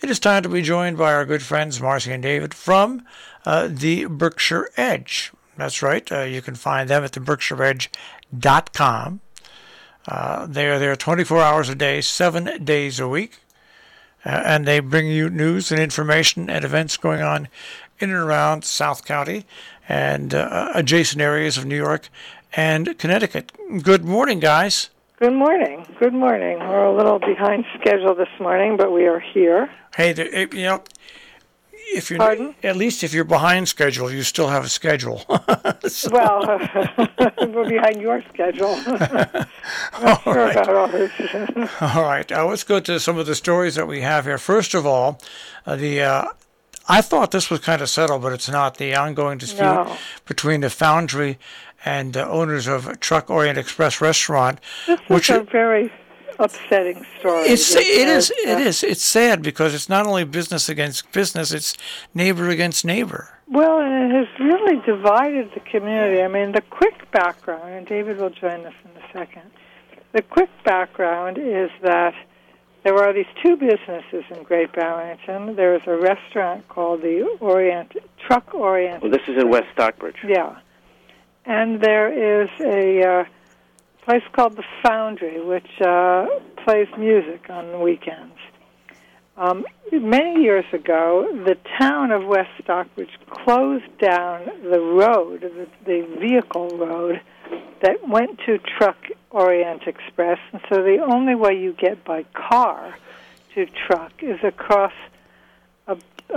it is time to be joined by our good friends Marcy and David from the Berkshire Edge. That's right. You can find them at the BerkshireEdge.com. They are there 24 hours a day, 7 days a week. And they bring you news and information and events going on in and around South County and adjacent areas of New York and Connecticut. Good morning, guys. Good morning. Good morning. We're a little behind schedule this morning, but we are here. Hey, if you're at least if you're behind schedule, you still have a schedule. Well, we're behind your schedule. I'm sure about all this. All right. Let's go to some of the stories that we have here. First of all, I thought this was kind of settled, but it's not. The ongoing dispute between the Foundry and owners of Truck Orient Express restaurant, which is a very upsetting story. It is. It's sad because it's not only business against business; it's neighbor against neighbor. Well, and it has really divided the community. I mean, the quick background, and David will join us in a second. The quick background is that there are these two businesses in Great Barrington. There is a restaurant called the Truck Orient. Well, this is in West Stockbridge. Yeah. And there is a place called the Foundry, which plays music on the weekends. Many years ago, the town of West Stockbridge closed down the road, the vehicle road, that went to Truck Orient Express, and so the only way you get by car to Truck is across a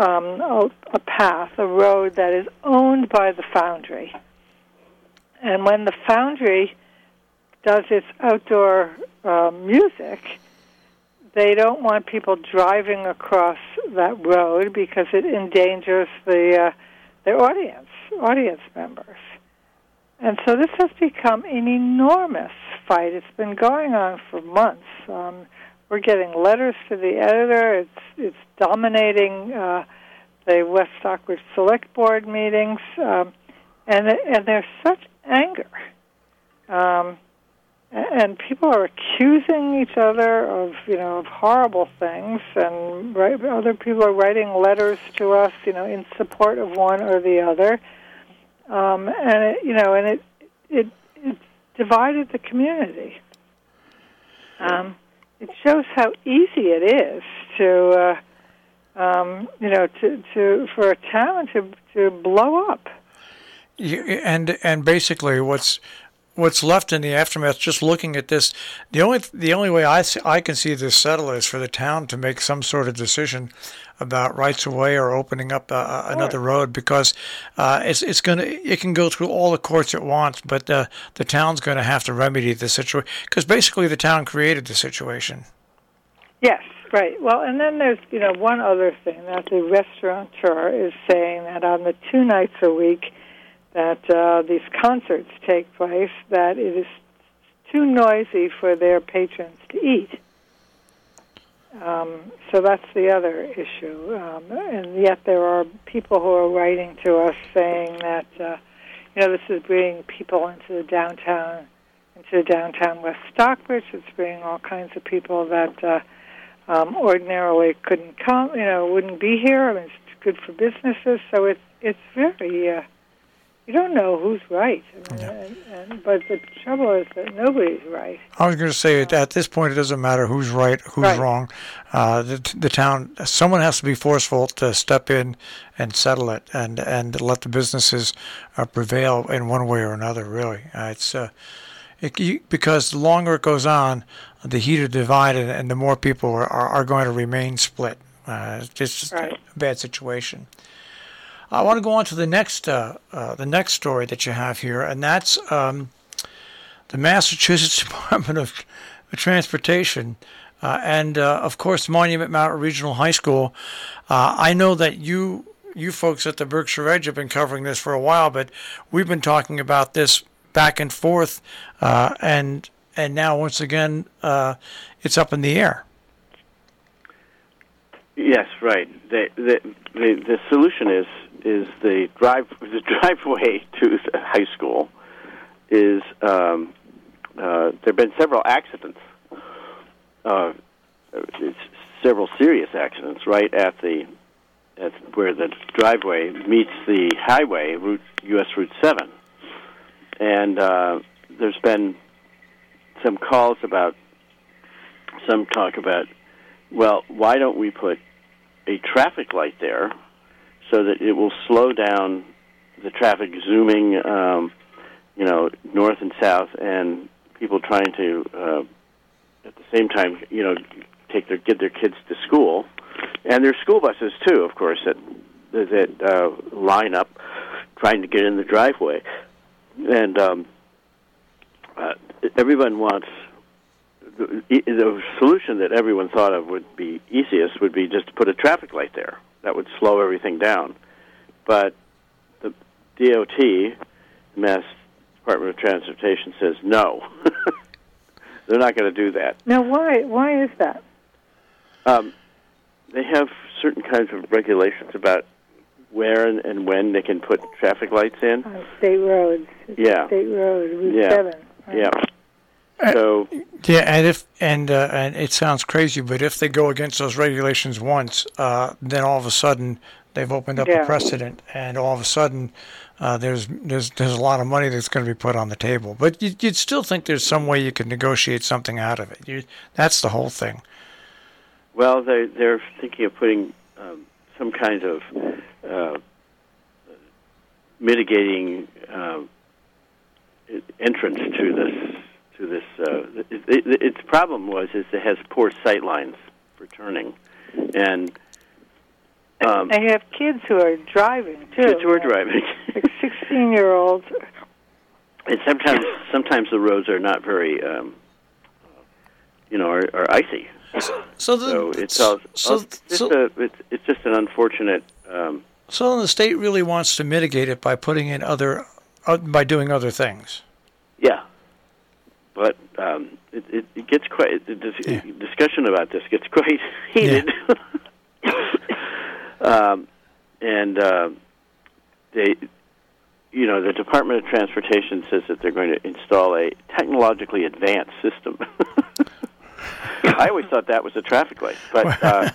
path, a road that is owned by the Foundry. And when the Foundry does its outdoor music, they don't want people driving across that road because it endangers their audience members. And so this has become an enormous fight. It's been going on for months. We're getting letters to the editor. It's dominating the West Stockbridge Select Board meetings, and there's such anger. And people are accusing each other of horrible things, and other people are writing letters to us, in support of one or the other. And it divided the community. It shows how easy it is to for a town to blow up. And basically, what's left in the aftermath? Just looking at this, the only way I can see this settle is for the town to make some sort of decision about rights of way or opening up another road, because it can go through all the courts it wants, but the town's going to have to remedy the situation, because basically the town created the situation. Yes, right. Well, and then there's one other thing, that the restaurateur is saying that on the 2 nights a week that these concerts take place, that it is too noisy for their patrons to eat. So that's the other issue. And yet there are people who are writing to us saying that, this is bringing people into downtown West Stockbridge. It's bringing all kinds of people that ordinarily couldn't come, wouldn't be here. I mean, it's good for businesses. So it's very... You don't know who's right, but the trouble is that nobody's right. I was going to say, at this point, it doesn't matter who's right, who's wrong. The town, someone has to be forceful to step in and settle it, and let the businesses prevail in one way or another. Really, because the longer it goes on, the heater divided, and the more people are going to remain split. It's just a bad situation. I want to go on to the next story that you have here, and that's the Massachusetts Department of Transportation and, of course, Monument Mountain Regional High School. I know that you folks at the Berkshire Edge have been covering this for a while, but we've been talking about this back and forth, and now once again it's up in the air. Yes, right. The solution is the driveway to the high school is there have been several accidents several serious accidents right at where the driveway meets the highway, U.S. Route 7. And there's been some calls about, some talk about, well, why don't we put a traffic light there so that it will slow down the traffic zooming, north and south, and people trying to, at the same time, get their kids to school. And there's school buses, too, of course, that line up trying to get in the driveway. And everyone wants... The solution that everyone thought of would be easiest would be just to put a traffic light there. That would slow everything down. But the DOT, the Mass Department of Transportation, says no. They're not going to do that. Now, why is that? They have certain kinds of regulations about where and when they can put traffic lights in. On state roads. Yeah. State road, Route 7. Right? Yeah. So and it sounds crazy, but if they go against those regulations once, then all of a sudden they've opened up a precedent, and all of a sudden there's a lot of money that's going to be put on the table. But you'd still think there's some way you could negotiate something out of it. That's the whole thing. Well, they're thinking of putting some kind of mitigating entrance to this. Its problem is it has poor sight lines for turning, and you have kids who are driving too. Kids who are driving, like 16-year-olds. And sometimes the roads are not very, are icy. So it's just an unfortunate. So the state really wants to mitigate it by putting in by doing other things. Yeah. But it gets quite discussion about this gets quite heated, and the Department of Transportation says that they're going to install a technologically advanced system. I always thought that was a traffic light, but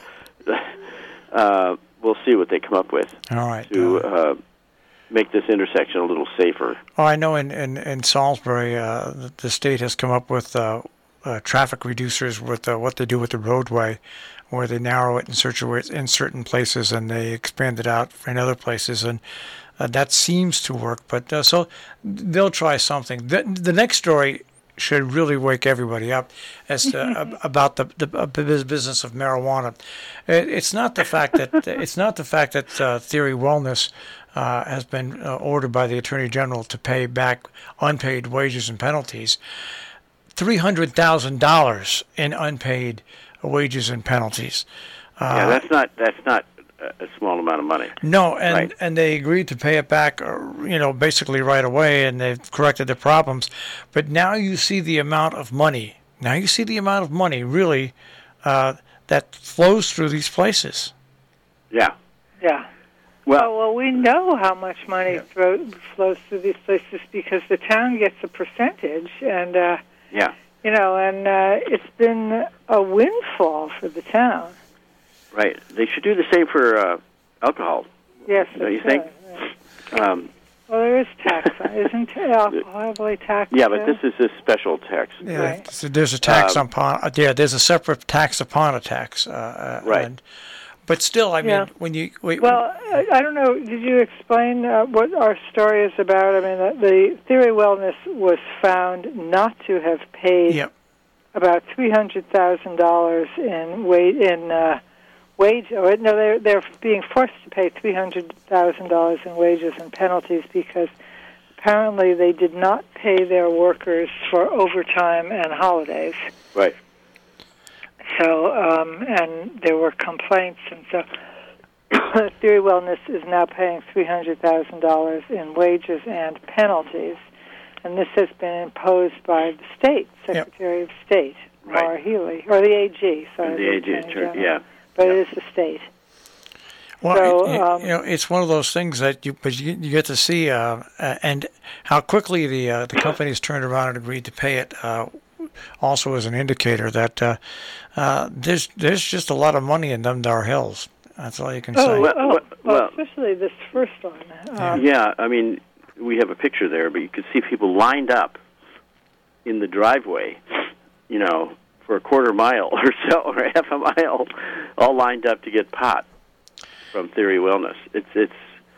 we'll see what they come up with. All right. To make this intersection a little safer. Oh, I know in Salisbury, the state has come up with traffic reducers with what they do with the roadway, where they narrow it in certain places and they expand it out in other places, and that seems to work. But so they'll try something. The next story should really wake everybody up as to, about the business of marijuana. It's not the fact that Theory Wellness has been ordered by the Attorney General to pay back unpaid wages and penalties. $300,000 in unpaid wages and penalties. That's not a small amount of money. No, and they agreed to pay it back, basically right away, and they've corrected the problems. But now you see the amount of money. Really that flows through these places. Yeah. Yeah. Well, we know how much money flows through these places because the town gets a percentage, and it's been a windfall for the town. Right. They should do the same for alcohol. Yes. Don't you think? Well, there is tax. Isn't alcohol heavily taxed? Yeah, but this is a special tax. Yeah, right. So there's a tax upon. There's a separate tax upon a tax. Right. But still, I mean, when you... Well, I don't know, did you explain what our story is about? I mean, the Theory Wellness was found not to have paid about $300,000 in wage... they're being forced to pay $300,000 in wages and penalties because apparently they did not pay their workers for overtime and holidays. Right. So, and there were complaints, and so Theory Wellness is now paying $300,000 in wages and penalties, and this has been imposed by the state, Secretary of State, Maura Healey, or the AG, sorry. The AG, Attorney, But it is the state. Well, so, it's one of those things that you get to see, and how quickly the companies turned around and agreed to pay it. also is an indicator that there's just a lot of money in them there hills. That's all you can say. Well, especially this first one. Yeah, I mean, we have a picture there, but you could see people lined up in the driveway, for a quarter mile or so, or half a mile, all lined up to get pot from Theory Wellness. It's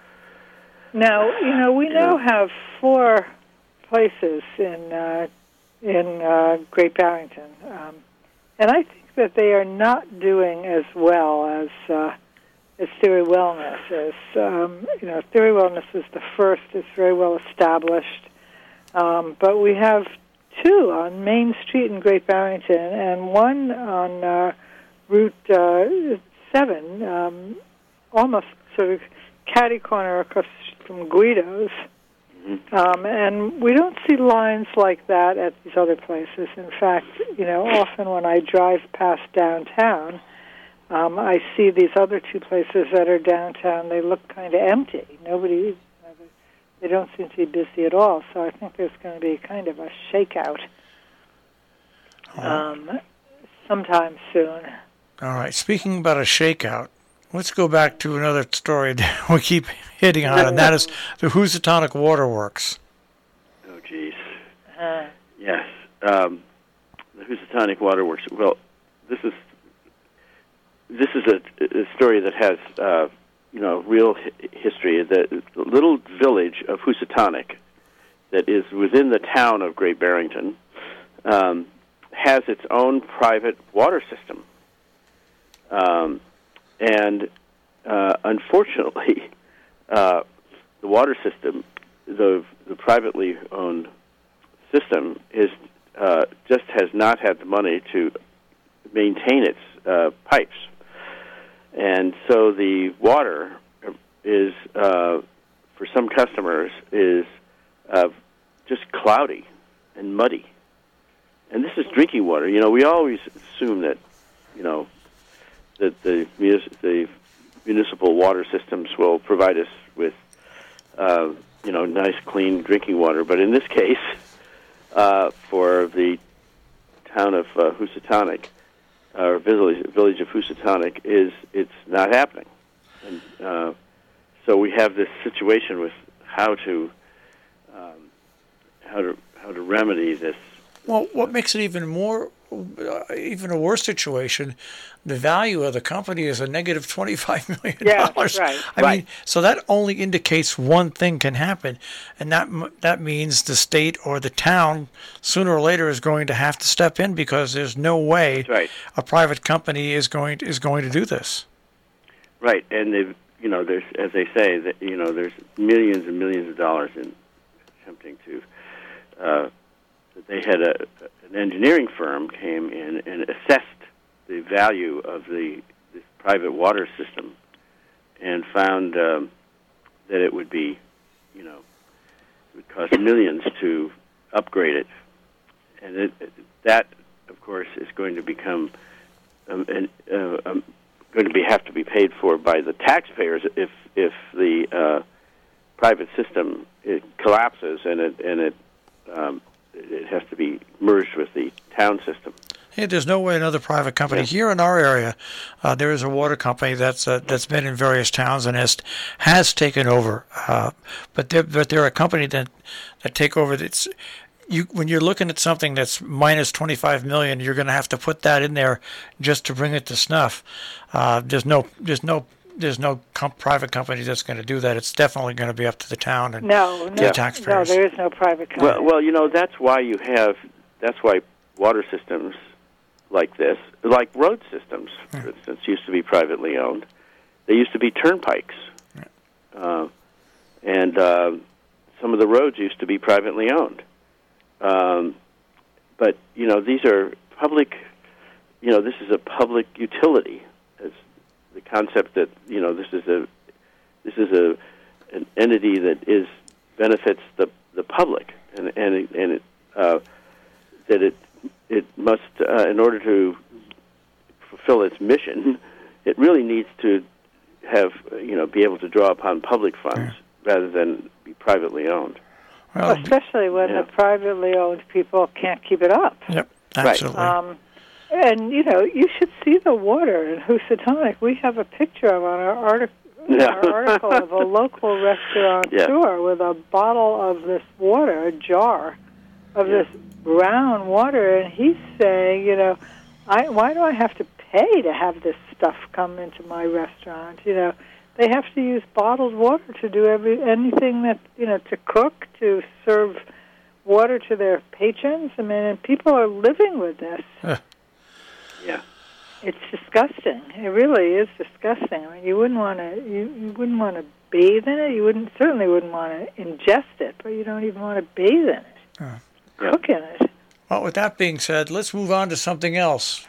Now, we now have 4 places in Great Barrington, and I think that they are not doing as well as Theory Wellness is. Theory Wellness is the first; it's very well established, but we have 2 on Main Street in Great Barrington, and one on Route 7, almost sort of catty corner across from Guido's. And we don't see lines like that at these other places. In fact, often when I drive past downtown, I see these other 2 places that are downtown. They look kind of empty. Nobody, they don't seem to be busy at all. So I think there's going to be kind of a shakeout sometime soon. All right. Speaking about a shakeout, let's go back to another story that we keep hitting on, and that is the Housatonic Waterworks. Oh, geez. Yes. The Housatonic Waterworks. Well, this is a story that has, real history. The little village of Housatonic that is within the town of Great Barrington has its own private water system. Unfortunately, the water system, the privately owned system, is just has not had the money to maintain its pipes, and so the water is for some customers is just cloudy and muddy, and this is drinking water. We always assume that that the municipal water systems will provide us with, nice, clean drinking water. But in this case, for the town of Housatonic, or village of Housatonic, it's not happening. And so we have this situation with how to remedy this. Well, what makes it even a worse situation, the value of the company is a negative $25 million. Yeah, right. I mean, so that only indicates one thing can happen, and that means the state or the town sooner or later is going to have to step in, because there's no way a private company is going to do this. Right, and there's, as they say, that there's millions and millions of dollars in attempting to. They had an engineering firm came in and assessed the value of this private water system, and found that it would be, it would cost millions to upgrade it, and that, of course, is going to become going to have to be paid for by the taxpayers if the private system collapses and it has to be merged with the town system. Hey, there's no way another private company here in our area. There is a water company that's been in various towns and has taken over. But they're a company that take over. When you're looking at something that's minus $25 million, you're going to have to put that in there just to bring it to snuff. There's no private company that's going to do that. It's definitely going to be up to the town and the taxpayers. No, there is no private company. Well, that's why water systems like this, like road systems, for instance, used to be privately owned. They used to be turnpikes, and some of the roads used to be privately owned. But these are public. This is a public utility. As the concept that this is an entity that benefits the public, and that it must, in order to fulfill its mission, it really needs to have be able to draw upon public funds rather than be privately owned. Well, especially when the privately owned people can't keep it up. Yep. Absolutely. And, you should see the water in Housatonic. We have a picture of on our article of a local restaurateur with a bottle of this water, a jar of this brown water, and he's saying, why do I have to pay to have this stuff come into my restaurant? They have to use bottled water to do anything that, to cook, to serve water to their patrons. I mean, and people are living with this. Yeah. It's disgusting. It really is disgusting. I mean, you wouldn't want to. You wouldn't want to bathe in it. You certainly wouldn't want to ingest it. But you don't even want to bathe in it. Cook in it. Well, with that being said, let's move on to something else.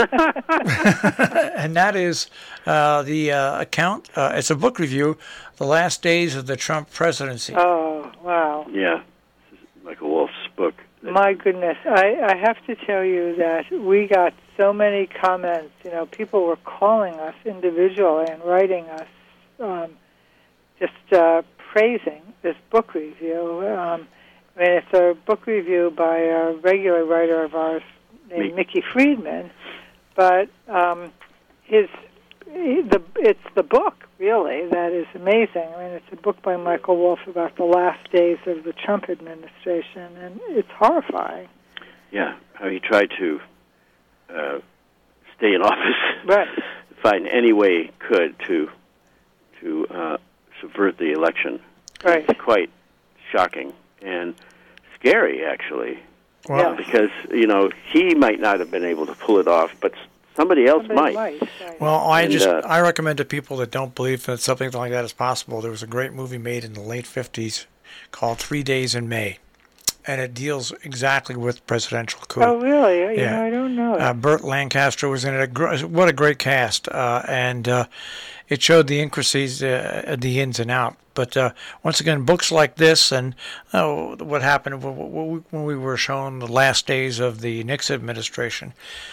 And that is the account. It's a book review, The Last Days of the Trump Presidency. Oh, wow. Yeah. This is Michael Wolff's book. My goodness. I have to tell you that we got so many comments. People were calling us individually and writing us just praising this book review. It's a book review by a regular writer of ours named Mickey Friedman, but it's the book, really, that is amazing. I mean, it's a book by Michael Wolff about the last days of the Trump administration, and it's horrifying. Yeah, how he tried to stay in office, right? Find any way he could to subvert the election. Right. It's quite shocking and scary, actually. Wow. Because, he might not have been able to pull it off, but somebody else might. Right. Well, I recommend to people that don't believe that something like that is possible. There was a great movie made in the late 50s called 3 Days in May, and it deals exactly with presidential coup. Oh, really? Yeah. I don't know. Burt Lancaster was in it. What a great cast. And it showed the intricacies, the ins and out. But once again, books like this and what happened when we were shown the last days of the Nixon administration,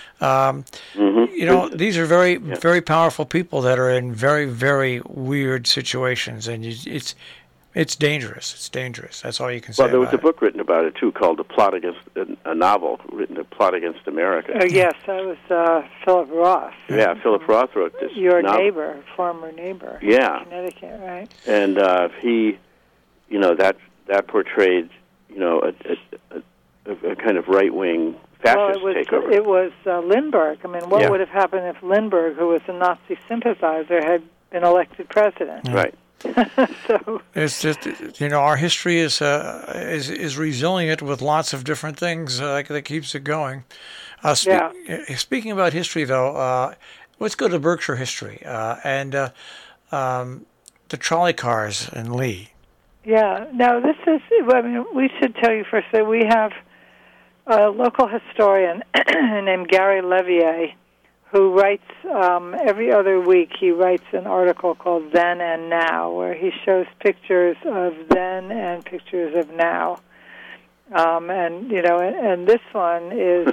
these are very, very powerful people that are in very, very weird situations. And it's dangerous. It's dangerous. That's all you can say. Well, there was about a book written about it too, called a novel written, "The Plot Against America." Yes, that was Philip Roth. Yeah, Philip Roth wrote this. Your novel. neighbor, former neighbor. Yeah, in Connecticut, right? And he, that portrayed, a kind of right-wing fascist takeover. It was Lindbergh. I mean, what would have happened if Lindbergh, who was a Nazi sympathizer, had been elected president? Right. So it's just our history is resilient with lots of different things that keeps it going. Speaking about history, though, let's go to Berkshire history and the trolley cars in Lee. Yeah. Now this is. I mean, we should tell you first that we have a local historian named Gary Levier, who writes every other week. He writes an article called Then and Now, where he shows pictures of then and pictures of now. And this one is.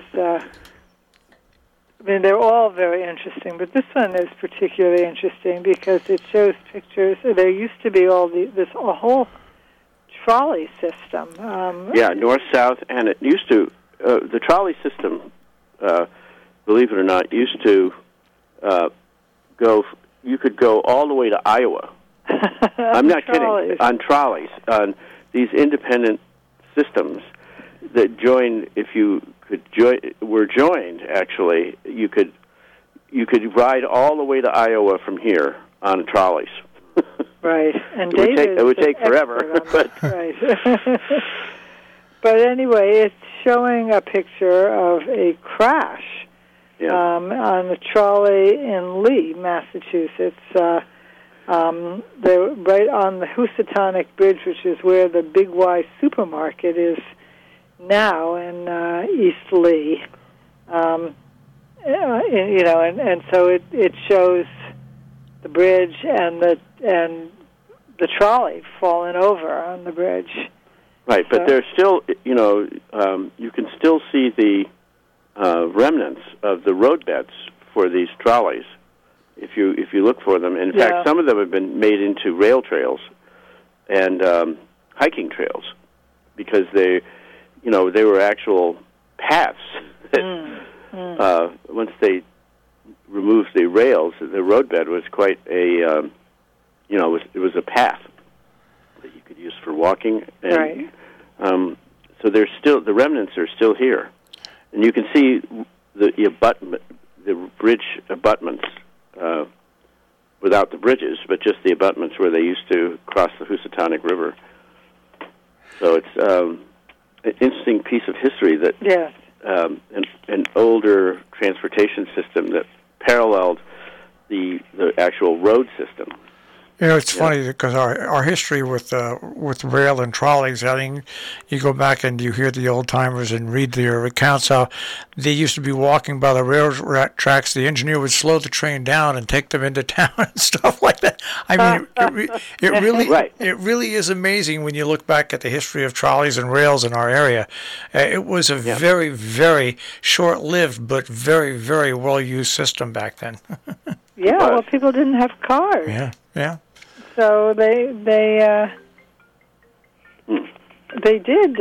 I mean, they're all very interesting, but this one is particularly interesting because it shows pictures. There used to be a whole trolley system. North, south, and it used to the trolley system. Believe it or not, used to go. You could go all the way to Iowa. I'm not kidding. On trolleys, on these independent systems that joined. If you were joined. Actually, you could ride all the way to Iowa from here on trolleys. Right, and it would take forever. Right. But anyway, it's showing a picture of a crash. Yeah. On the trolley in Lee, Massachusetts. They're right on the Housatonic Bridge, which is where the Big Y supermarket is now in East Lee. And so it shows the bridge and the trolley falling over on the bridge. Right, but there's still, you can still see the remnants of the roadbeds for these trolleys if you look for them. In fact, some of them have been made into rail trails and hiking trails because they were actual paths once they removed the rails, the roadbed was quite a, it was a path that you could use for walking. And, right. So the remnants are still here, and you can see the bridge abutments without the bridges, but just the abutments where they used to cross the Housatonic River. So it's an interesting piece of history that an older transportation system that paralleled the actual road system. It's funny because our history with rail and trolleys, I mean, you go back and you hear the old timers and read their accounts how they used to be walking by the railroad tracks. The engineer would slow the train down and take them into town and stuff like that. I mean, it really is amazing when you look back at the history of trolleys and rails in our area. It was a very, very short-lived but very, very well-used system back then. Yeah, well, people didn't have cars. Yeah. So they did.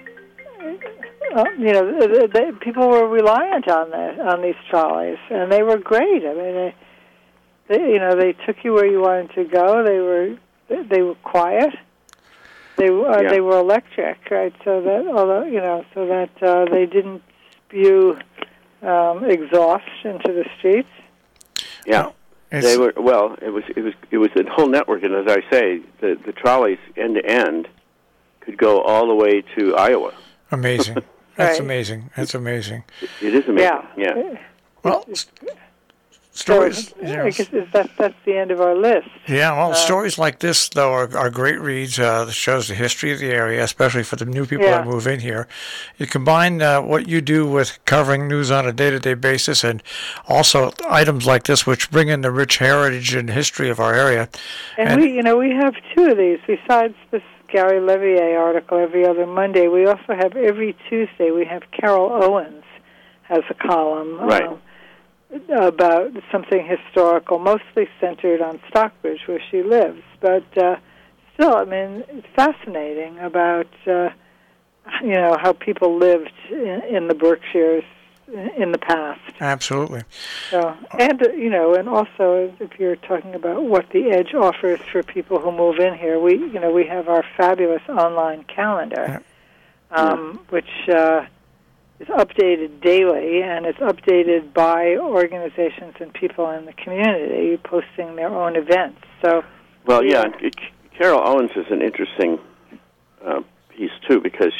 People were reliant on these trolleys, and they were great. I mean, they took you where you wanted to go. They were quiet. They were electric, right? So that they didn't spew exhaust into the streets. Yeah. They were It was a whole network, and as I say, the trolleys end to end could go all the way to Iowa. Amazing. That's amazing. That's amazing. It is amazing. Yeah. Well, stories. I guess that's the end of our list. Yeah. Well, stories like this though are great reads. That shows the history of the area, especially for the new people that move in here. You combine what you do with covering news on a day-to-day basis, and also items like this, which bring in the rich heritage and history of our area. And we have two of these besides this Gary Levier article every other Monday. We also have every Tuesday. We have Carol Owens has a column. Right. About something historical, mostly centered on Stockbridge, where she lives. But still, I mean, it's fascinating about how people lived in the Berkshires in the past. Absolutely. So, and also if you're talking about what the Edge offers for people who move in here, we have our fabulous online calendar, which. It's updated daily, and it's updated by organizations and people in the community posting their own events. So, Carol Owens is an interesting piece too, because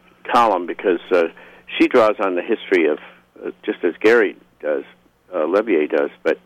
she draws on the history of just as Gary does, Levier does, but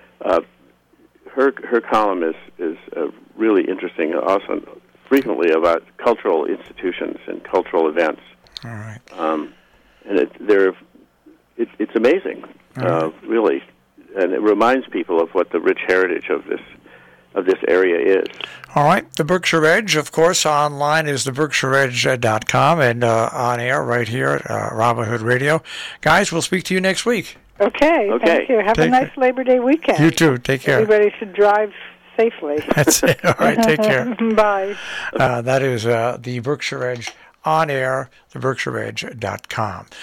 her column is really interesting, also frequently about cultural institutions and cultural events. All right. And it's amazing, really, and it reminds people of what the rich heritage of this area is. All right, the Berkshire Edge, of course, online is theberkshireedge.com, and on air right here at Robin Hood Radio. Guys, we'll speak to you next week. Okay. Thank you. Have a nice Labor Day weekend. You too. Take care. Everybody should drive safely. That's it. All right, take care. Bye. That is the Berkshire Edge on air, theberkshireedge.com.